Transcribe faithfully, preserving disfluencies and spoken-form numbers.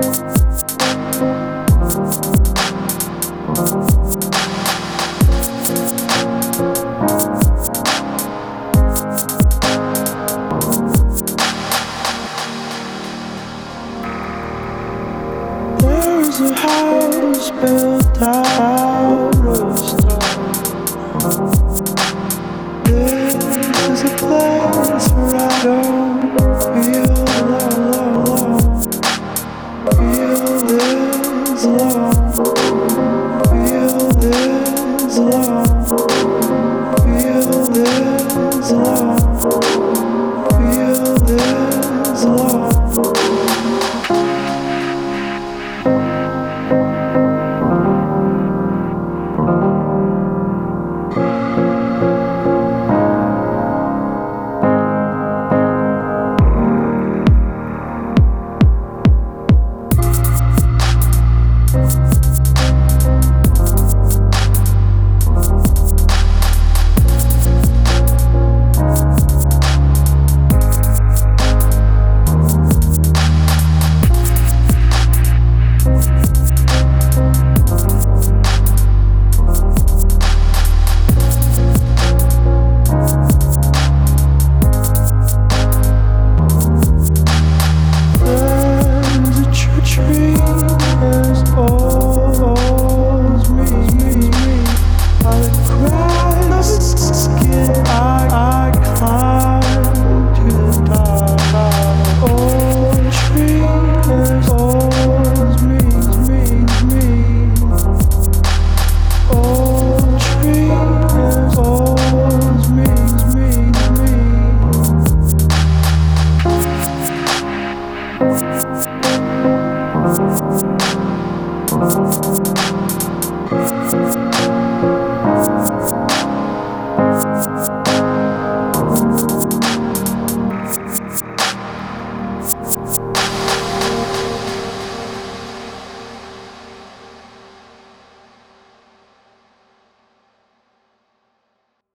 There's a house built out of stone. This is a place where I don't feel alone. Feel this alone. Feel this alone. Feel this alone. Feel this alone. We'll be right back.